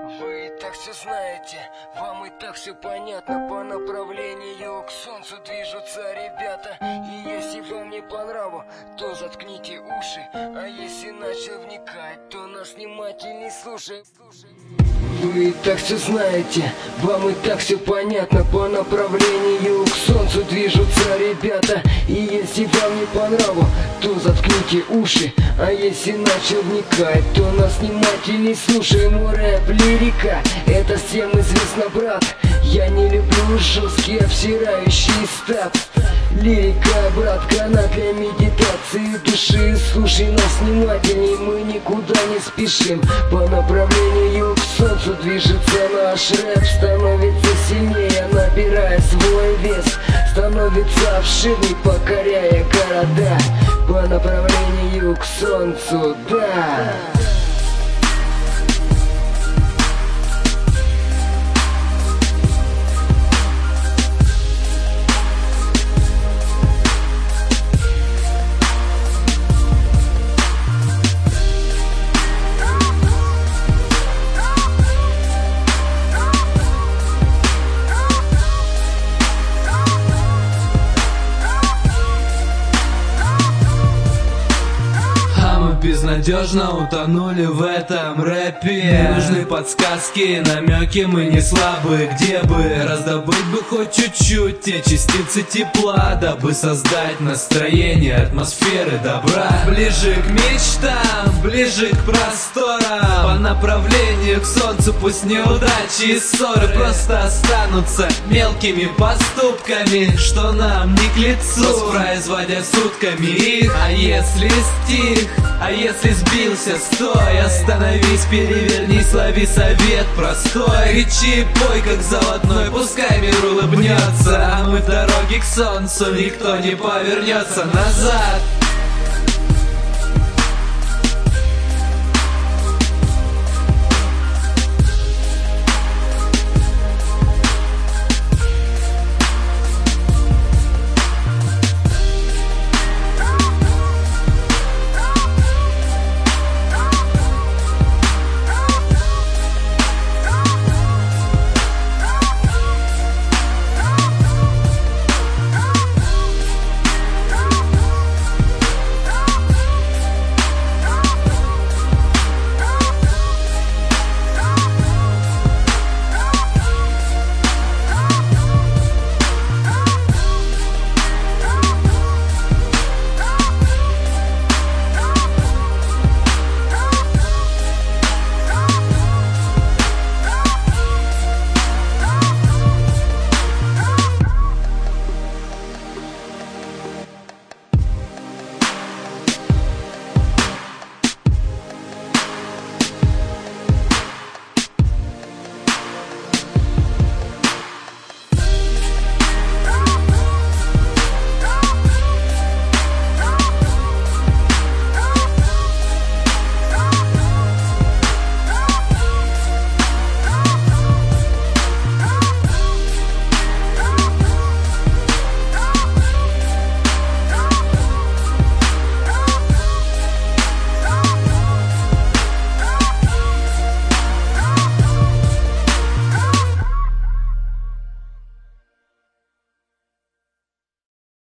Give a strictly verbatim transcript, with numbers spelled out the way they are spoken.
Вы и так все знаете, вам и так все понятно. По направлению к солнцу движутся ребята. И если вам не по нраву, то заткните уши. А если начал вникать, то нас внимательней слушай. Вы и так все знаете, вам и так все понятно. По направлению к солнцу движутся ребята. И если вам не по нраву, то заткните уши. А если начал вникать, то нас внимательней слушай. Мой рэп, лирика, это всем известно, брат. Я не люблю жесткий обсирающий стат. Лирика, брат, канал для медитации души. Слушай нас внимательней, мы никуда не спешим. По направлению к солнцу движется наш рэп. Становится сильнее, набирая свой вес. Становится обширней, покоряя города. По направлению к солнцу, да. Безнадежно утонули в этом рэпе. Нужны подсказки, намеки, мы не слабы. Где бы раздобыть бы хоть чуть-чуть те частицы тепла, дабы создать настроение, атмосферы добра. Ближе к мечтам, ближе к просторам. По направлению к солнцу пусть неудачи и ссоры просто останутся мелкими поступками, что нам не к лицу, воспроизводя сутками их. А если стих, а если сбился, стой, остановись, перевернись, лови совет простой. Кричи, пой, как заводной, пускай мир улыбнется. А мы в дороге к солнцу, никто не повернется назад.